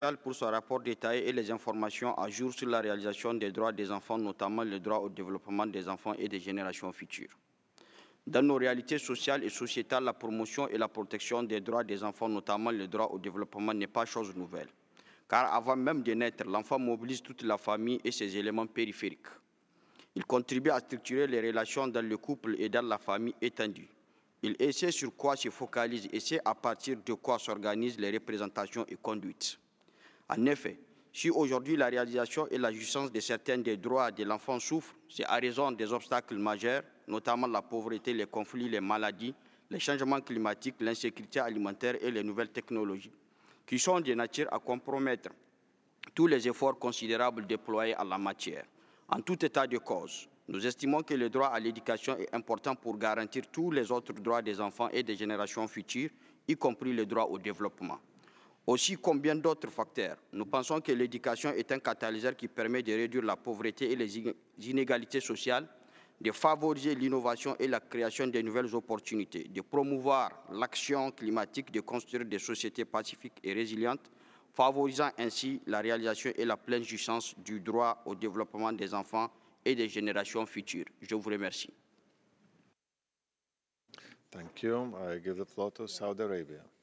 pour son rapport détaillé et les informations à jour sur la réalisation des droits des enfants, notamment le droit au développement des enfants et des générations futures. Dans nos réalités sociales et sociétales, la promotion et la protection des droits des enfants, notamment le droit au développement, n'est pas chose nouvelle. Car avant même de naître, l'enfant mobilise toute la famille et ses éléments périphériques. Il contribue à structurer les relations dans le couple et dans la famille étendue. Il essaie sur quoi se focalise et sait à partir de quoi s'organisent les représentations et conduites. En effet, si aujourd'hui la réalisation et la jouissance de certains des droits de l'enfant souffrent, c'est à raison des obstacles majeurs, notamment la pauvreté, les conflits, les maladies, les changements climatiques, l'insécurité alimentaire et les nouvelles technologies, qui sont de nature à compromettre tous les efforts considérables déployés en la matière. En tout état de cause, nous estimons que le droit à l'éducation est important pour garantir tous les autres droits des enfants et des générations futures, y compris le droit au développement. Aussi, comme bien d'autres facteurs, nous pensons que l'éducation est un catalyseur qui permet de réduire la pauvreté et les inégalités sociales, de favoriser l'innovation et la création de nouvelles opportunités, de promouvoir l'action climatique, de construire des sociétés pacifiques et résilientes, favorisant ainsi la réalisation et la pleine jouissance du droit au développement des enfants et des générations futures. Je vous remercie. Thank you. I give the floor to Saudi Arabia.